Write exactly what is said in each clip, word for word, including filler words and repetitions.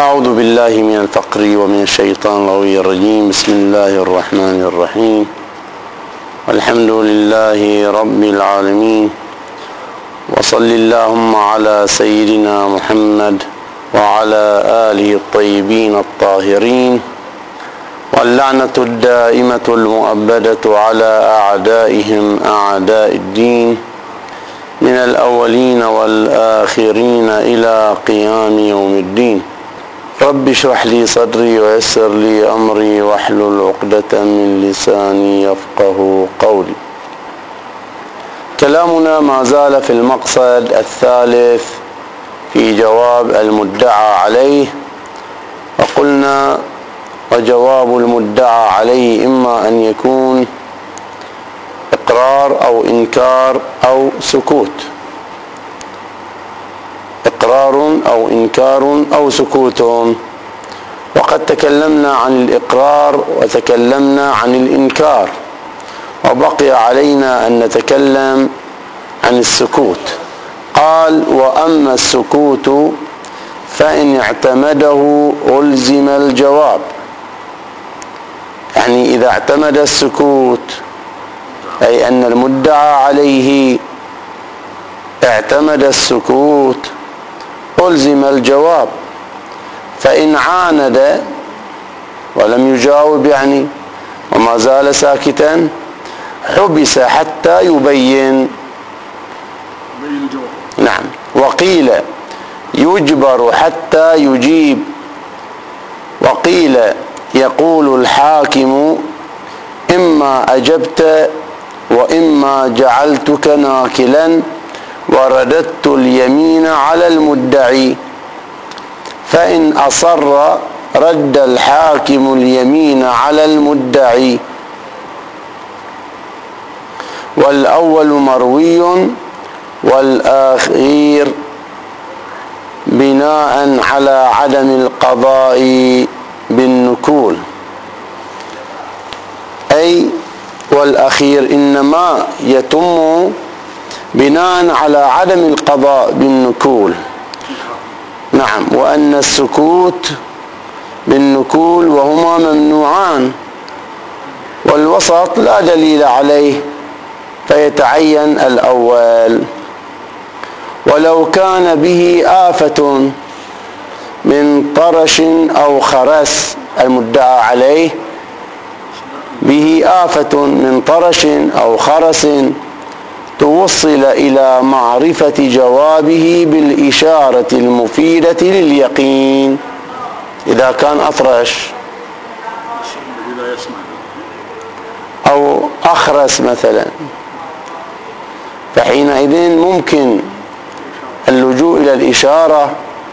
أعوذ بالله من الفقر ومن الشيطان الغوي الرجيم. بسم الله الرحمن الرحيم. والحمد لله رب العالمين، وصل اللهم على سيدنا محمد وعلى آله الطيبين الطاهرين، واللعنة الدائمة المؤبدة على أعدائهم أعداء الدين من الأولين والآخرين إلى قيام يوم الدين. رب اشرح لي صدري ويسر لي أمري واحلل عقدة من لساني يفقه قولي. كلامنا ما زال في المقصد الثالث في جواب المدعى عليه، وقلنا وجواب المدعى عليه إما أن يكون إقرار أو إنكار أو سكوت، إقرار أو إنكار أو سكوت. وقد تكلمنا عن الإقرار وتكلمنا عن الإنكار، وبقي علينا أن نتكلم عن السكوت. قال: وأما السكوت فإن اعتمده ألزم الجواب. يعني إذا اعتمد السكوت، أي أن المدعى عليه اعتمد السكوت، ألزم الجواب. فإن عاند ولم يجاوب يعني وما زال ساكتا، حبس حتى يبين. نعم. وقيل يجبر حتى يجيب، وقيل يقول الحاكم: إما أجبت وإما جعلتك ناكلا ورددت اليمين على المدعي. فإن أصر رد الحاكم اليمين على المدعي. والأول مروي والأخير بناء على عدم القضاء بالنكول. أي والأخير إنما يتم بناء على عدم القضاء بالنكول. نعم. وأن السكوت بالنكول وهما ممنوعان، والوسط لا دليل عليه فيتعين الأول. ولو كان به آفة من طرش أو خرس، المدعى عليه به آفة من طرش أو خرس، توصل إلى معرفة جوابه بالإشارة المفيدة لليقين. إذا كان أطرش أو أخرس مثلا، فحينئذ ممكن اللجوء إلى الإشارة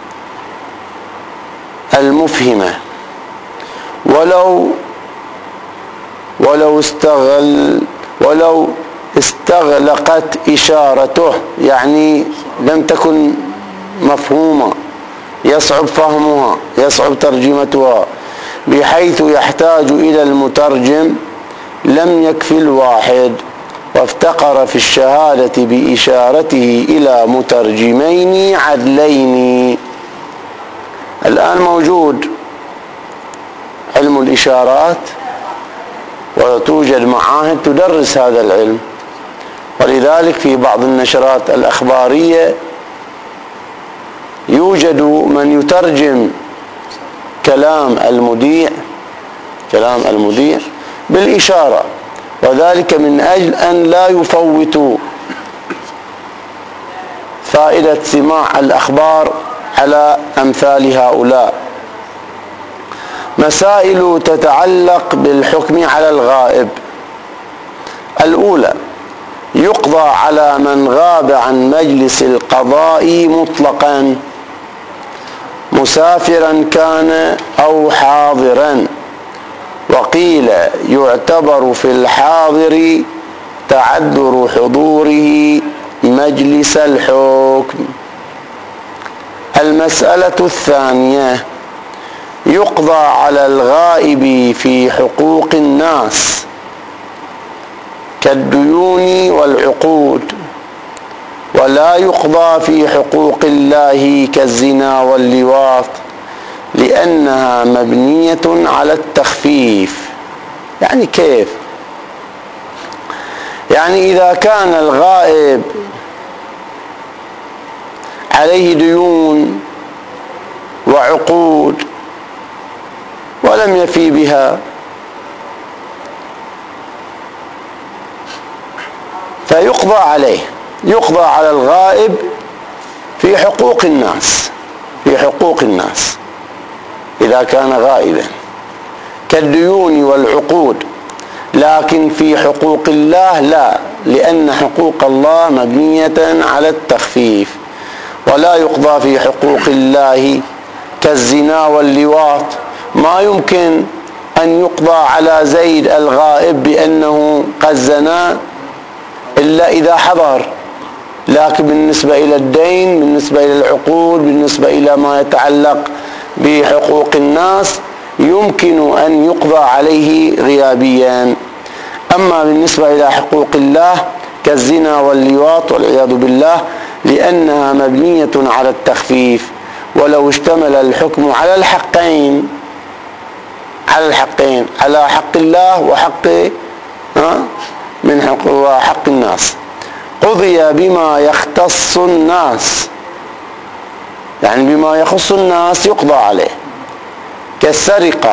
المفهمة. ولو ولو استغل ولو استغلقت إشارته، يعني لم تكن مفهومة، يصعب فهمها، يصعب ترجمتها، بحيث يحتاج إلى المترجم، لم يكفي الواحد، وافتقر في الشهادة بإشارته إلى مترجمين عدلين. الآن موجود علم الإشارات، وتوجد معاهد تدرس هذا العلم، ولذلك في بعض النشرات الأخبارية يوجد من يترجم كلام المذيع كلام المذيع بالإشارة، وذلك من أجل أن لا يفوتوا فائدة سماع الأخبار على أمثال هؤلاء. مسائل تتعلق بالحكم على الغائب. الأولى: يقضى على من غاب عن مجلس القضاء مطلقا، مسافرا كان أو حاضرا. وقيل يعتبر في الحاضر تعذر حضوره مجلس الحكم. المسألة الثانية: يقضى على الغائب في حقوق الناس كالديون والعقود، ولا يقضى في حقوق الله كالزنا واللواط، لأنها مبنية على التخفيف. يعني كيف؟ يعني إذا كان الغائب عليه ديون وعقود ولم يفي بها، فيقضى عليه، يقضى على الغائب في حقوق الناس، في حقوق الناس إذا كان غائبا كالديون والعقود. لكن في حقوق الله لا، لأن حقوق الله مبنية على التخفيف. ولا يقضى في حقوق الله كالزنا واللواط. ما يمكن أن يقضى على زيد الغائب بأنه قد زنا إلا إذا حضر. لكن بالنسبة إلى الدين، بالنسبة إلى العقود، بالنسبة إلى ما يتعلق بحقوق الناس يمكن أن يقضى عليه غيابيا. أما بالنسبة إلى حقوق الله كالزنا واللواط والعياذ بالله لأنها مبنية على التخفيف. ولو اشتمل الحكم على الحقين، على الحقين على حق الله وحق من حق وحق الناس، قضي بما يختص الناس، يعني بما يخص الناس يقضى عليه. كالسرقة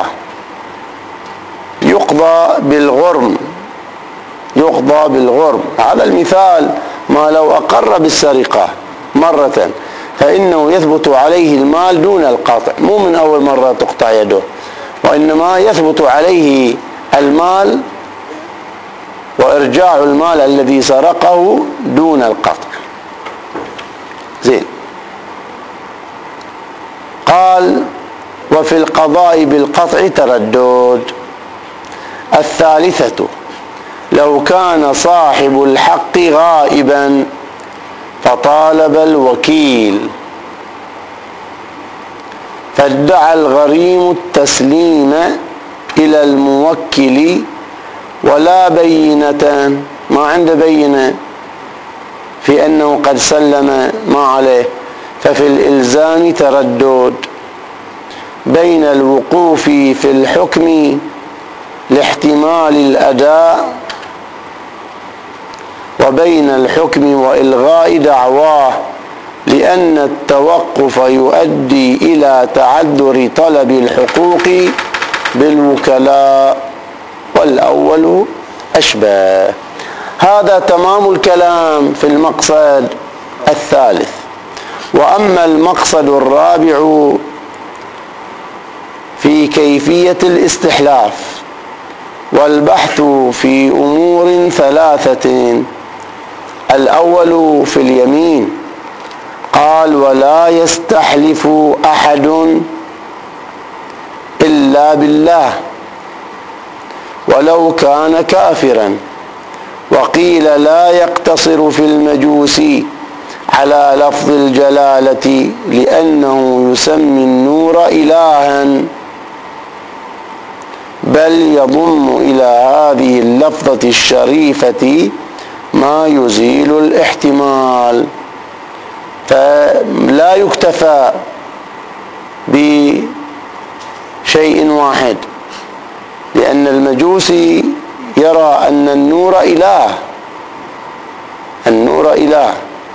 يقضى بالغرم، يقضى بالغرم. هذا المثال ما لو أقر بالسرقة مرة فإنه يثبت عليه المال دون القطع، مو من أول مرة تقطع يده، وإنما يثبت عليه المال وإرجاع المال الذي سرقه دون القطع. زين. قال وفي القضاء بالقطع تردد. الثالثة لو كان صاحب الحق غائبا فطالب الوكيل فادعى الغريم التسليم إلى الموكل ولا بينة، ما عنده بينة في أنه قد سلم ما عليه، ففي الإلزام تردد بين الوقوف في الحكم لاحتمال الأداء وبين الحكم وإلغاء دعواه، لأن التوقف يؤدي إلى تعذر طلب الحقوق بالوكلاء، والأول أشبه. هذا تمام الكلام في المقصد الثالث. وأما المقصد الرابع في كيفية الاستحلاف والبحث في أمور ثلاثة. الأول في اليمين. قال ولا يستحلف أحد إلا بالله ولو كان كافرا. وقيل لا يقتصر في المجوس على لفظ الجلالة لأنه يسمي النور إلها، بل يضم إلى هذه اللفظة الشريفة ما يزيل الاحتمال. فلا يكتفى بشيء واحد، لأن المجوسي يرى أن النور إله، النور إله.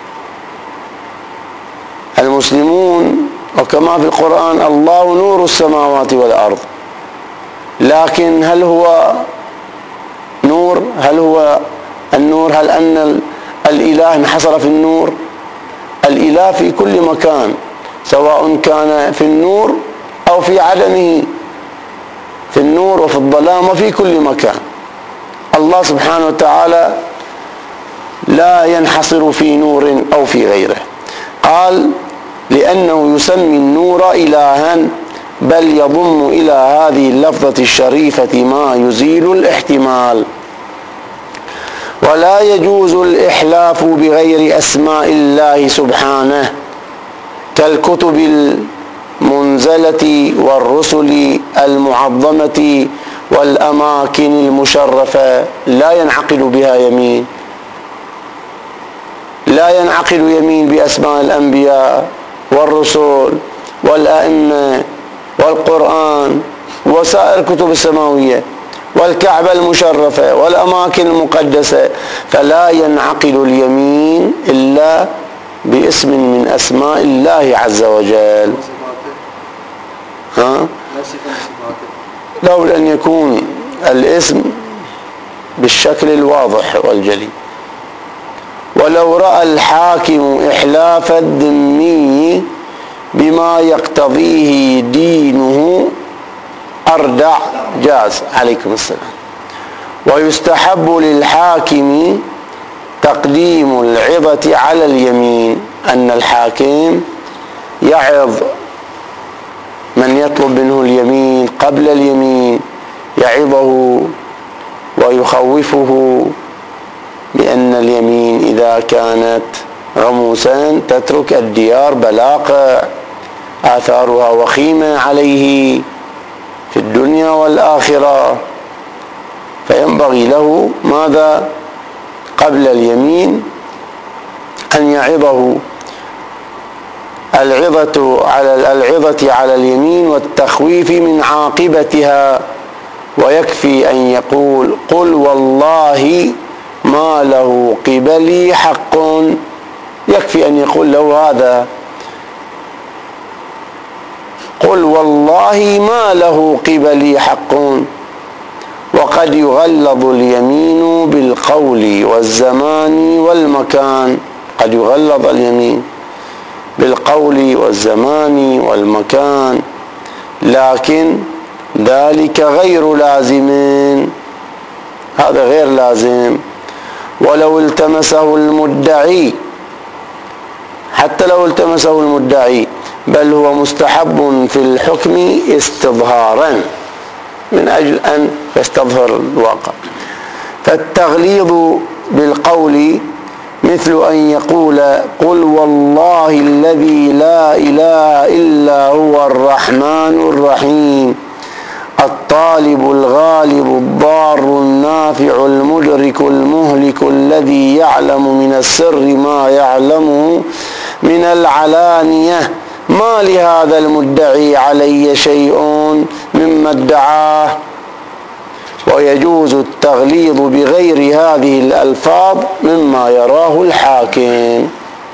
المسلمون وكما في القرآن الله نور السماوات والأرض، لكن هل هو نور؟ هل هو النور؟ هل أن الإله انحصر في النور؟ الإله في كل مكان، سواء كان في النور أو في عدمه، في النور وفي الظلام وفي كل مكان. الله سبحانه وتعالى لا ينحصر في نور أو في غيره. قال لأنه يسمي النور إلها، بل يضم إلى هذه اللفظة الشريفة ما يزيل الاحتمال. ولا يجوز الإحلاف بغير أسماء الله سبحانه كالكتب المنزلة والرسل المعظمة والأماكن المشرفة، لا ينعقد بها يمين، لا ينعقد يمين بأسماء الأنبياء والرسل والأئمة وسائر الكتب السماوية والكعبة المشرفة والأماكن المقدسة، فلا ينعقد اليمين إلا باسم من أسماء الله عز وجل. ها؟ لولا أن يكون الاسم بالشكل الواضح والجلي. ولو رأى الحاكم إحلاف الذمي بما يقتضيه دينه أردع جاز. عليكم السلام. ويستحب للحاكم تقديم العظة على اليمين، أن الحاكم يعظ من يطلب منه اليمين قبل اليمين، يعظه ويخوفه بأن اليمين إذا كانت غموسا تترك الديار بلاقع آثارها وخيمة عليه في الدنيا والآخرة، فينبغي له ماذا قبل اليمين أن يعظه العظة على العظة على اليمين والتخويف من عاقبتها. ويكفي أن يقول قل والله ما له قبلي حق، يكفي أن يقول له هذا، قل والله ما له قبلي حق. وقد يغلظ اليمين بالقول والزمان والمكان، قد يغلظ اليمين بالقول والزمان والمكان، لكن ذلك غير لازم، هذا غير لازم. ولو التمسه المدعي، حتى لو التمسه المدعي، بل هو مستحب في الحكم استظهارا من أجل أن يستظهر الواقع. فالتغليظ بالقول مثل أن يقول قل والله الذي لا إله إلا هو الرحمن الرحيم الطالب الغالب الضار النافع المدرك المهلك الذي يعلم من السر ما يعلمه من العلانية، ما لهذا المدعي علي شيء مما ادعاه. ويجوز التغليظ بغير هذه الألفاظ مما يراه الحاكم.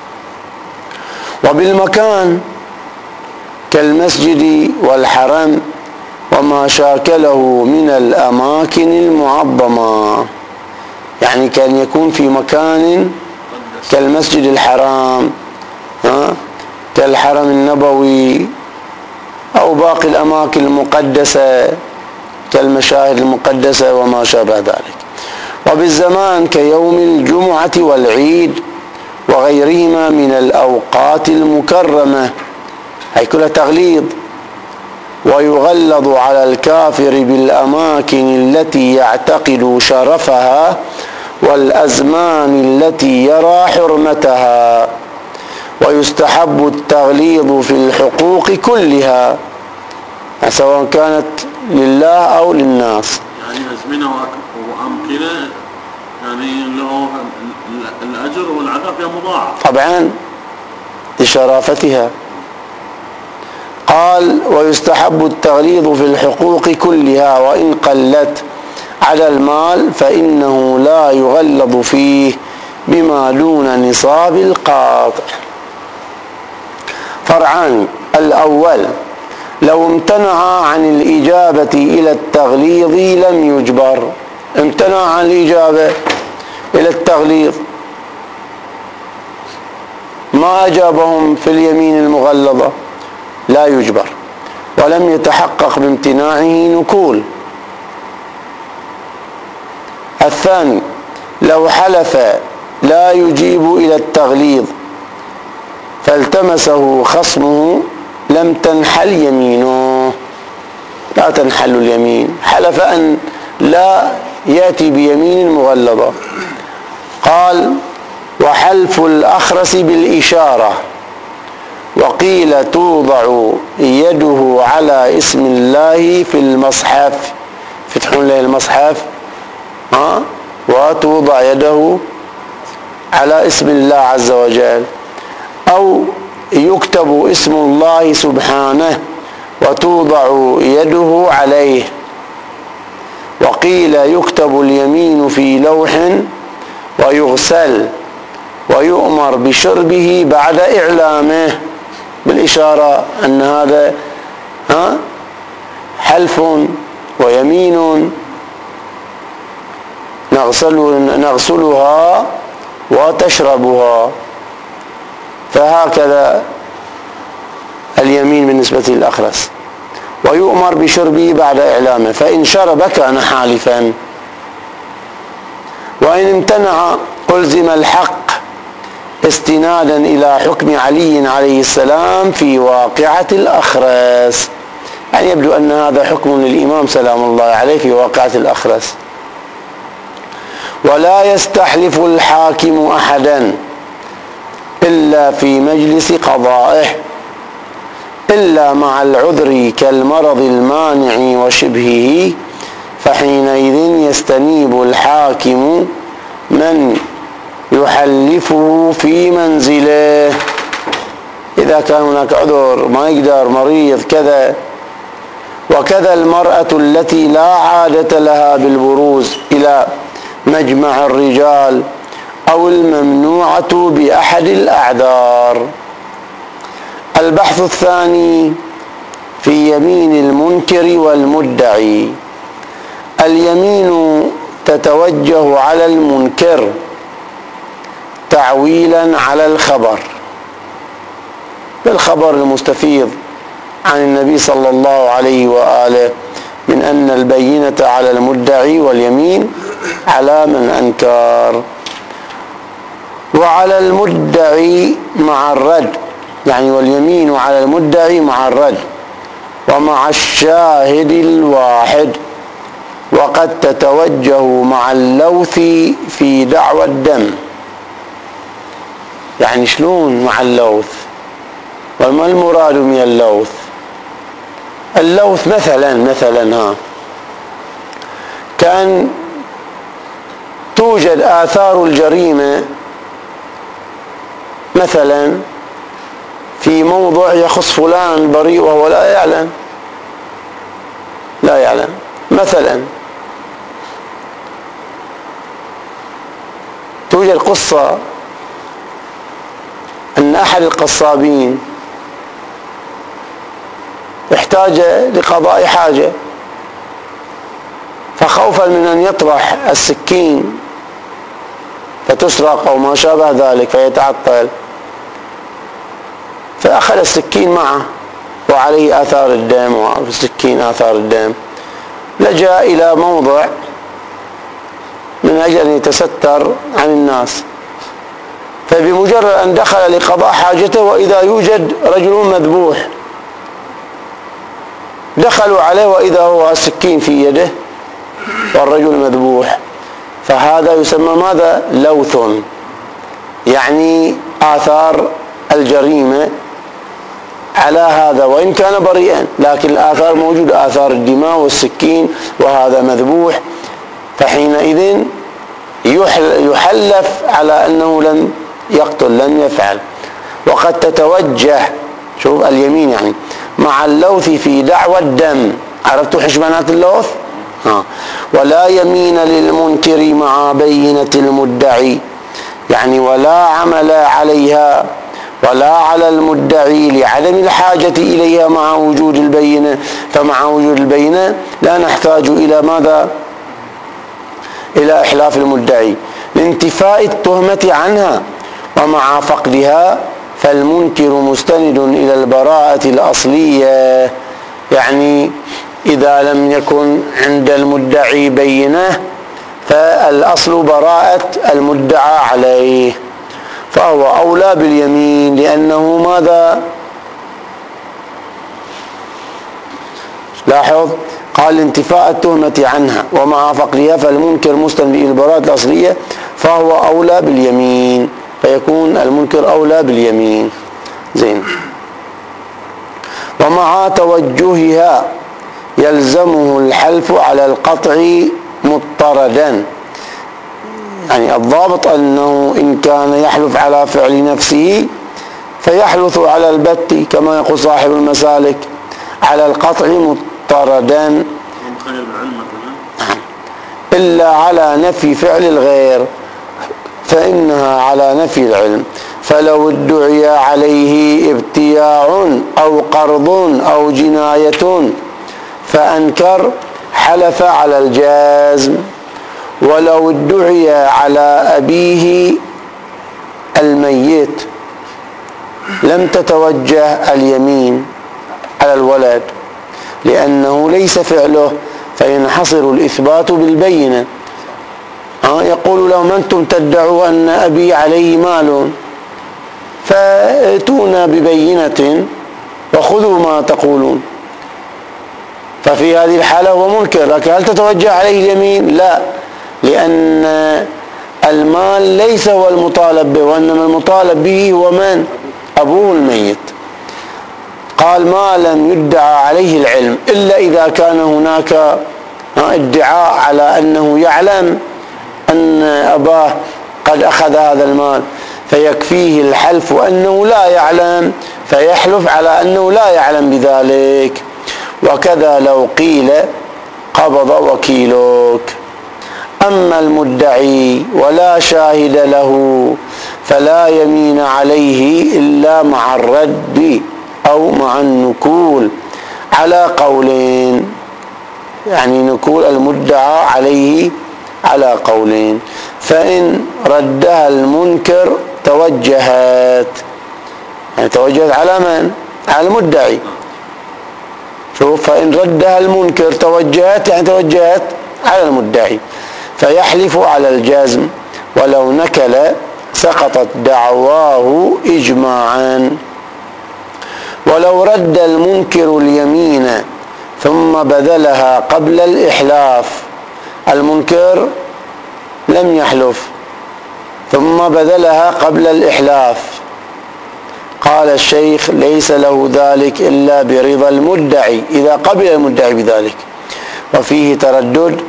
وبالمكان كالمسجد والحرم وما شاكله من الأماكن المعظمة، يعني كان يكون في مكان كالمسجد الحرام، ها؟ كالحرم النبوي أو باقي الأماكن المقدسة كالمشاهد المقدسة وما شابه ذلك. وبالزمان كيوم الجمعة والعيد وغيرهما من الأوقات المكرمة، هي كلها تغليظ. ويغلظ على الكافر بالأماكن التي يعتقد شرفها والأزمان التي يرى حرمتها. ويستحب التغليظ في الحقوق كلها سواء كانت لله أو للناس، يعني أزمنة وأمكنة، يعني له الأجر والعذاب مضاعف طبعا لشرافتها. قال ويستحب التغليظ في الحقوق كلها وإن قلت على المال فإنه لا يغلظ فيه بما دون نصاب القاطع. فرعان: الأول لو امتنع عن الإجابة إلى التغليظ لم يجبر، امتنع عن الإجابة إلى التغليظ، ما أجابهم في اليمين المغلظة، لا يجبر، ولم يتحقق بامتناعه نكول. الثاني لو حلف لا يجيب إلى التغليظ فالتمسه خصمه لم تنحل يمينه، لا تنحل اليمين، حلف أن لا يأتي بيمين مغلظة. قال وحلف الأخرس بالإشارة، وقيل توضع يده على اسم الله في المصحف، فتحون له المصحف ها وتوضع يده على اسم الله عز وجل، أو يكتب اسم الله سبحانه وتوضع يده عليه. وقيل يكتب اليمين في لوح ويغسل ويؤمر بشربه بعد إعلامه، بالإشارة أن هذا ها حلف ويمين نغسل نغسلها وتشربها. فهكذا اليمين بالنسبة للأخرس. ويؤمر بشربه بعد إعلامه، فإن شرب كان حالفا، وإن امتنع ألزم الحق استنادا إلى حكم علي عليه السلام في واقعة الأخرس. يعني يبدو أن هذا حكم للإمام سلام الله عليه في واقعة الأخرس. ولا يستحلف الحاكم أحدا إلا في مجلس قضائه إلا مع العذر كالمرض المانع وشبهه، فحينئذ يستنيب الحاكم من يحلفه في منزله. إذا كان هناك عذر ما يقدر، مريض كذا. وكذا المرأة التي لا عادة لها بالبروز إلى مجمع الرجال أو الممنوعة بأحد الأعذار. البحث الثاني في يمين المنكر والمدعي. اليمين تتوجه على المنكر تعويلا على الخبر، بالخبر المستفيض عن النبي صلى الله عليه وآله من أن البينة على المدعي واليمين على من أنكر. وعلى المدعي مع الرد، يعني واليمين على المدعي مع الرد ومع الشاهد الواحد. وقد تتوجه مع اللوث في دعوى الدم. يعني شلون مع اللوث؟ وما المراد من اللوث؟ اللوث مثلا مثلا ها كان توجد آثار الجريمة مثلا في موضع يخص فلان بريء وهو لا يعلم لا يعلم مثلا توجد قصة أن أحد القصابين احتاج لقضاء حاجة، فخوفا من أن يطرح السكين فتسرق أو ما شابه ذلك فيتعطل، فأخذ السكين معه وعليه آثار الدم وفي السكين آثار الدم. لجأ إلى موضع من أجل أن يتستر عن الناس، فبمجرد أن دخل لقضاء حاجته وإذا يوجد رجل مذبوح، دخلوا عليه وإذا هو السكين في يده والرجل مذبوح. فهذا يسمى ماذا؟ لوث، يعني آثار الجريمة على هذا وإن كان بريئا، لكن الآثار موجودة، آثار الدماء والسكين وهذا مذبوح، فحينئذ يحلف على أنه لم يقتل لم يفعل. وقد تتوجه، شوف اليمين يعني مع اللوث في دعوى الدم. عرفتوا حشمانات اللوث؟ ها. ولا يمين للمنكر مع بينة المدعي، يعني ولا عمل عليها ولا على المدعي لعدم الحاجة إليها مع وجود البينة. فمع وجود البينة لا نحتاج إلى ماذا؟ إلى إحلاف المدعي لانتفاء التهمة عنها. ومع فقدها فالمنكر مستند إلى البراءة الأصلية، يعني إذا لم يكن عند المدعي بينة فالأصل براءة المدعى عليه، فهو أولى باليمين لأنه ماذا؟ لاحظ قال انتفاء التهمة عنها. ومع فقدها فالمنكر مستند إلى البراءة الأصلية فهو أولى باليمين، فيكون المنكر أولى باليمين. زين. ومع توجهها يلزمه الحلف على القطع مضطردا، يعني الضابط أنه إن كان يحلف على فعل نفسه فيحلف على البت كما يقول صاحب المسالك، على القطع مضطردا إلا على نفي فعل الغير فإنها على نفي العلم. فلو ادعي عليه ابتياع أو قرض أو جناية فأنكر حلف على الجازم. ولو ادعي على أبيه الميت لم تتوجه اليمين على الولد لأنه ليس فعله، فينحصر الإثبات بالبينة. يقول لهم أنتم تدعوا أن أبي عليه مال، فأتونا ببينة وخذوا ما تقولون. ففي هذه الحالة هو منكر، لكن هل تتوجه عليه اليمين؟ لا، لأن المال ليس هو المطالب به، وإنما المطالب به هو من؟ أبوه الميت. قال ما لم يدعى عليه العلم، إلا إذا كان هناك ادعاء على أنه يعلم أن أباه قد أخذ هذا المال، فيكفيه الحلف أنه لا يعلم، فيحلف على أنه لا يعلم بذلك. وكذا لو قيل قبض وكيلك. أما المدعي ولا شاهد له فلا يمين عليه إلا مع الرد أو مع النكول على قولين، يعني نكول المدعى عليه على قولين. فإن ردها المنكر توجهت، يعني توجهت على من؟ على المدعي. شوف، فإن ردها المنكر توجهت، يعني توجهت على المدعي، فيحلف على الجزم. ولو نكل سقطت دعواه إجماعا. ولو رد المنكر اليمين ثم بذلها قبل الإحلاف، المنكر لم يحلف ثم بذلها قبل الإحلاف، قال الشيخ ليس له ذلك إلا برضا المدعي إذا قبل المدعي بذلك. وفيه تردد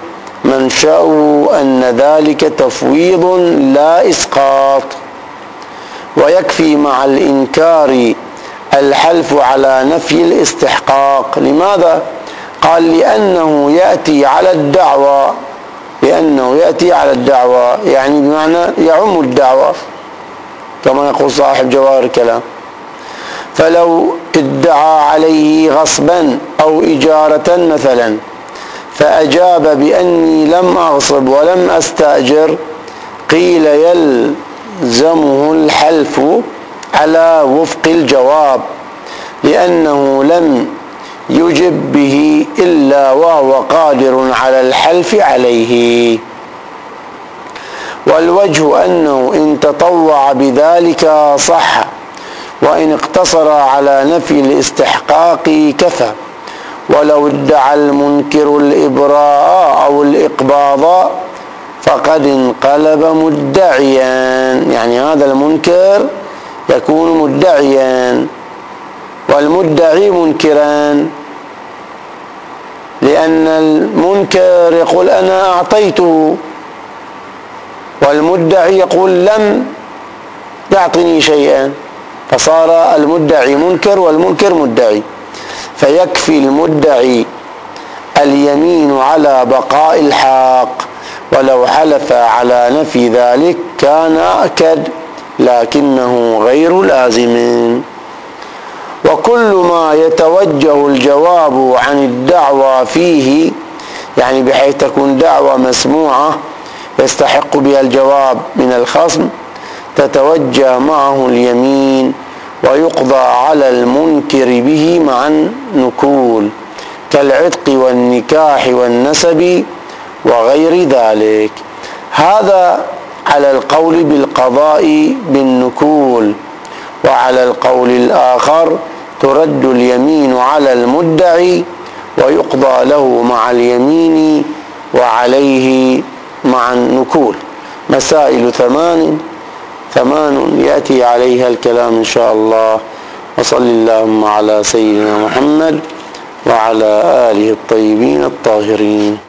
منشأه أن ذلك تفويض لا إسقاط. ويكفي مع الإنكار الحلف على نفي الاستحقاق. لماذا؟ قال لأنه يأتي على الدعوى، لأنه يأتي على الدعوى يعني بمعنى يعم الدعوى كما يقول صاحب جواهر الكلام. فلو ادعى عليه غصبا أو إجارة مثلا فأجاب بأني لم أغصب ولم أستأجر، قيل يلزمه الحلف على وفق الجواب لأنه لم يجب به إلا وهو قادر على الحلف عليه. والوجه أنه إن تطوع بذلك صح، وإن اقتصر على نفي الاستحقاق كفى. ولو ادعى المنكر الإبراء أو الإقباض فقد انقلب مدعيا، يعني هذا المنكر يكون مدعيا والمدعي منكرا، لأن المنكر يقول أنا أعطيته والمدعي يقول لم يعطني شيئا، فصار المدعي منكر والمنكر مدعي. فيكفي المدعي اليمين على بقاء الحق، ولو حلف على نفي ذلك كان أكد لكنه غير لازم. وكل ما يتوجه الجواب عن الدعوى فيه، يعني بحيث تكون دعوى مسموعة يستحق بها الجواب من الخصم، تتوجه معه اليمين ويقضى على المنكر به مع النكول كالعتق والنكاح والنسب وغير ذلك. هذا على القول بالقضاء بالنكول. وعلى القول الآخر ترد اليمين على المدعي ويقضى له مع اليمين وعليه مع النكول. مسائل ثمان ثمان يأتي عليها الكلام إن شاء الله. وصل اللهم على سيدنا محمد وعلى آله الطيبين الطاهرين.